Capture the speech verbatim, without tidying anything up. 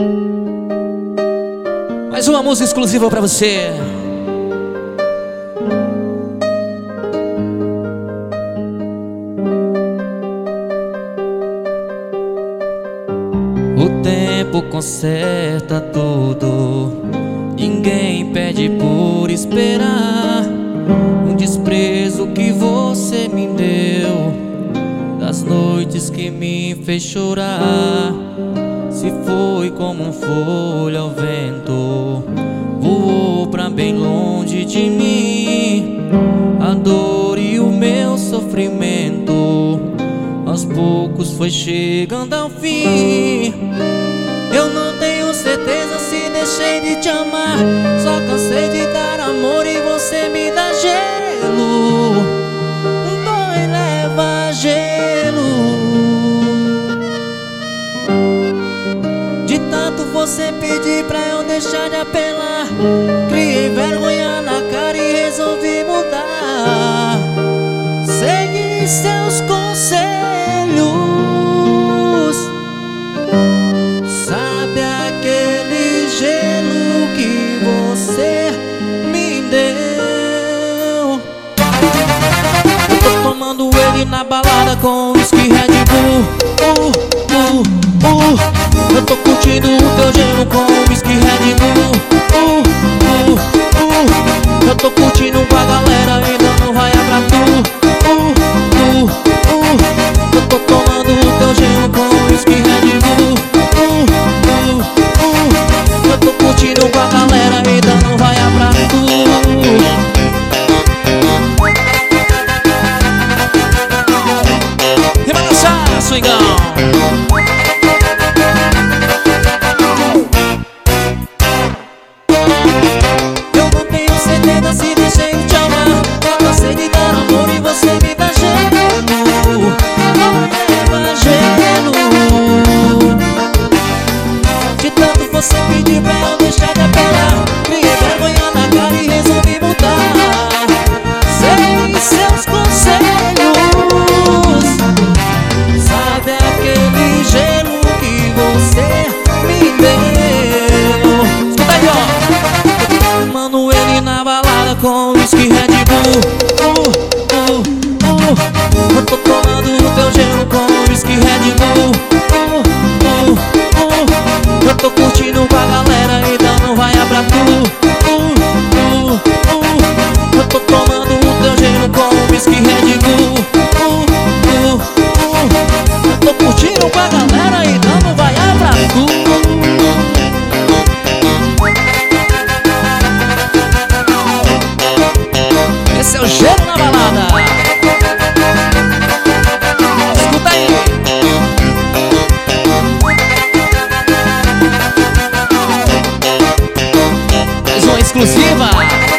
Mais uma música exclusiva pra você. O tempo conserta tudo, ninguém pede por esperar. Um desprezo que você me deu, das noites que me fez chorar. Se foi como um folha ao vento, voou pra bem longe de mim. A dor e o meu sofrimento aos poucos foi chegando ao fim. Eu não tenho certeza se deixei de te amar, só cansei de dar amor e você me dá gelo. Dói, leva gelo. De tanto você pedir pra eu deixar de apelar, criei vergonha na cara e resolvi mudar. Segui seus conselhos, sabe aquele gelo que você me deu? Eu tô tomando ele na balada com whisky Red Bull. uh, uh, uh. Eu tô curtindo o teu gelo com whisky Red Bull. uh, uh, uh. Eu tô curtindo com a galera e dando raia pra tu. Uh, uh, uh. Eu tô tomando o teu gelo com whisky Red Bull. Uh, uh, uh. Eu tô curtindo com a galera e dando raia pra tu. E vai dançar, swingão. Eu não tenho certeza se deixei de te amar, eu cansei de dar amor e você me dá gelo. Leva gelo. De tanto você pedir pra eu deixar de apelar, criei vergonha na cara e resolvi mudar. Sei seus conselhos, sabe aquele gelo que você me deu? Escuta aí, ó. Tomando ele na balada com whisky Red Bull. uh, uh, uh. Eu tô tomando o teu gelo com whisky Red Bull. uh, uh, uh. Eu tô curtindo com a galera e dando raia pra tu. uh, uh, uh. Eu tô tomando o teu gelo com whisky Red Bull. uh, uh, uh. Eu tô curtindo com a galera e dando raia pra tu. Esse é o gelo na balada. Escuta aí. Mais uma exclusiva.